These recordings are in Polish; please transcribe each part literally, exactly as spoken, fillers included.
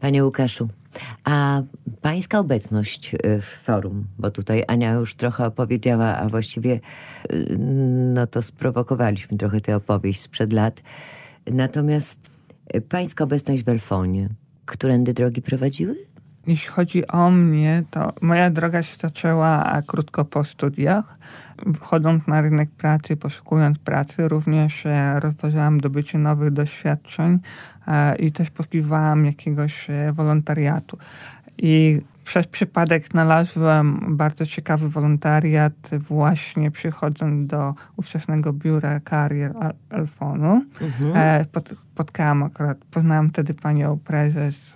Panie Łukaszu, a pańska obecność w forum, bo tutaj Ania już trochę opowiedziała, a właściwie no to sprowokowaliśmy trochę tę opowieść sprzed lat. Natomiast pańska obecność w Elfonie, którędy drogi prowadziły? Jeśli chodzi o mnie, to moja droga się zaczęła krótko po studiach. Wchodząc na rynek pracy, poszukując pracy, również rozważałam zdobycie nowych doświadczeń i też poszukiwałam jakiegoś wolontariatu. I przez przypadek znalazłem bardzo ciekawy wolontariat właśnie przychodząc do ówczesnego biura karier Elfonu. Mhm. Spotkałam akurat, poznałam wtedy panią prezes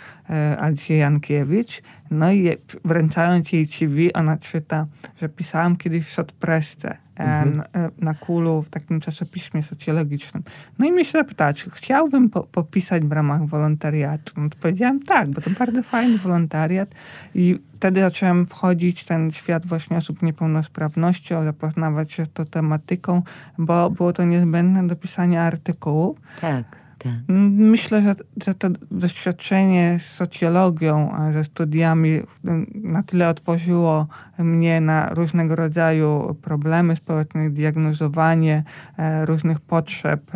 Alicję Jankiewicz. No i wręczając jej C V, ona czyta, że pisałam kiedyś w Sotpresce mhm. na Kulu w takim czasopiśmie socjologicznym. No i mnie się zapytała, czy chciałbym po, popisać w ramach wolontariatu. No to powiedziałam tak, bo to bardzo fajny wolontariat. I wtedy zacząłem wchodzić w ten świat właśnie osób niepełnosprawnością, zapoznawać się z tą tematyką, bo było to niezbędne do pisania artykułów. Tak. Tak. Myślę, że, że to doświadczenie z socjologią, ze studiami na tyle otworzyło mnie na różnego rodzaju problemy społeczne, diagnozowanie różnych potrzeb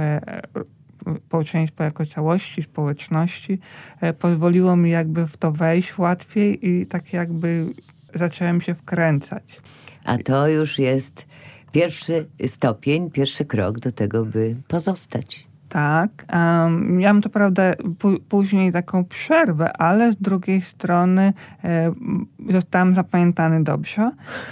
społeczeństwa jako całości, społeczności. Pozwoliło mi jakby w to wejść łatwiej i tak jakby zacząłem się wkręcać. A to już jest pierwszy stopień, pierwszy krok do tego, by pozostać. Tak, um, miałam to prawda p- później taką przerwę, ale z drugiej strony e, zostałam zapamiętany dobrze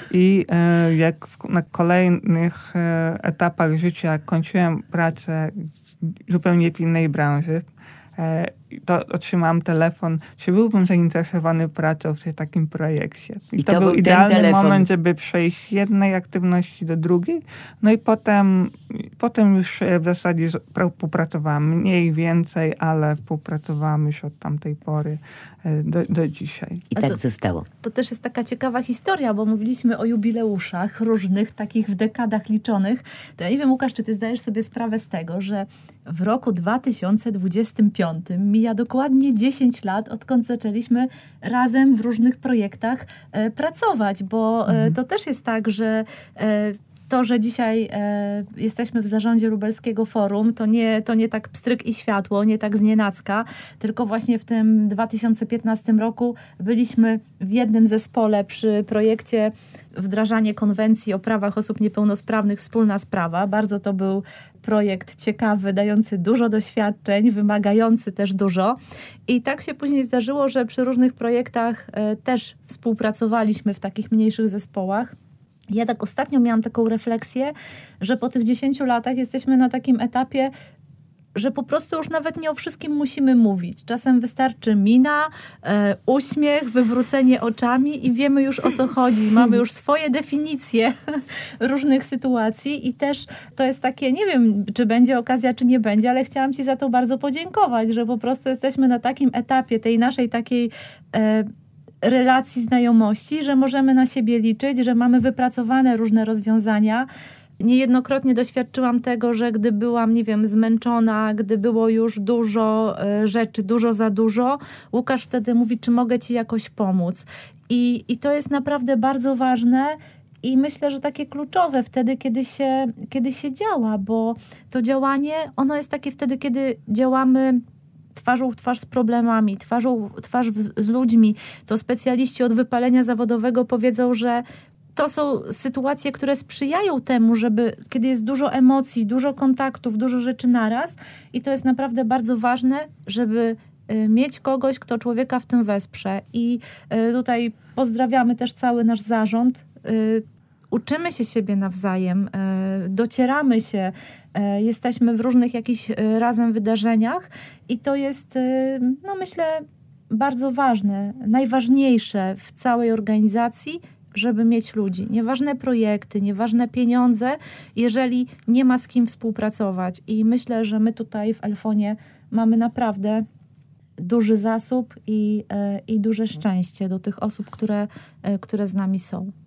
i e, jak w, na kolejnych e, etapach życia kończyłem pracę zupełnie w innej branży, e, to otrzymałam telefon, czy byłbym zainteresowany pracą w takim projekcie. I, I to, to był idealny moment, żeby przejść z jednej aktywności do drugiej. No i potem, potem już w zasadzie współpracowałam mniej, więcej, ale współpracowałam już od tamtej pory do, do dzisiaj. I tak to, zostało. To też jest taka ciekawa historia, bo mówiliśmy o jubileuszach różnych, takich w dekadach liczonych. To ja nie wiem, Łukasz, czy ty zdajesz sobie sprawę z tego, że w roku dwa tysiące dwudziestym piątym mija dokładnie dziesięć lat, odkąd zaczęliśmy razem w różnych projektach e, pracować, bo e, mhm. to też jest tak, że e, to, że dzisiaj e, jesteśmy w zarządzie Lubelskiego Forum, to nie, to nie tak pstryk i światło, nie tak znienacka, tylko właśnie w tym dwa tysiące piętnastym roku byliśmy w jednym zespole przy projekcie wdrażanie konwencji o prawach osób niepełnosprawnych Wspólna Sprawa. Bardzo to był projekt ciekawy, dający dużo doświadczeń, wymagający też dużo. I tak się później zdarzyło, że przy różnych projektach e, też współpracowaliśmy w takich mniejszych zespołach. Ja tak ostatnio miałam taką refleksję, że po tych dziesięciu latach jesteśmy na takim etapie, że po prostu już nawet nie o wszystkim musimy mówić. Czasem wystarczy mina, e, uśmiech, wywrócenie oczami i wiemy już, o co chodzi. Mamy już swoje definicje różnych sytuacji i też to jest takie, nie wiem, czy będzie okazja, czy nie będzie, ale chciałam ci za to bardzo podziękować, że po prostu jesteśmy na takim etapie tej naszej takiej e, relacji, znajomości, że możemy na siebie liczyć, że mamy wypracowane różne rozwiązania. Niejednokrotnie doświadczyłam tego, że gdy byłam, nie wiem, zmęczona, gdy było już dużo y, rzeczy, dużo za dużo, Łukasz wtedy mówi, czy mogę ci jakoś pomóc. I, i to jest naprawdę bardzo ważne i myślę, że takie kluczowe wtedy, kiedy się, kiedy się działa, bo to działanie, ono jest takie wtedy, kiedy działamy twarzą w twarz z problemami, twarzą w twarz w, z ludźmi. To specjaliści od wypalenia zawodowego powiedzą, że to są sytuacje, które sprzyjają temu, żeby, kiedy jest dużo emocji, dużo kontaktów, dużo rzeczy naraz i to jest naprawdę bardzo ważne, żeby y, mieć kogoś, kto człowieka w tym wesprze. I y, tutaj pozdrawiamy też cały nasz zarząd. Y, uczymy się siebie nawzajem, y, docieramy się, y, jesteśmy w różnych jakichś y, razem wydarzeniach i to jest, y, no myślę, bardzo ważne, najważniejsze w całej organizacji, żeby mieć ludzi. Nieważne projekty, nieważne pieniądze, jeżeli nie ma z kim współpracować. I myślę, że my tutaj w Elfonie mamy naprawdę duży zasób i, i duże szczęście do tych osób, które, które z nami są.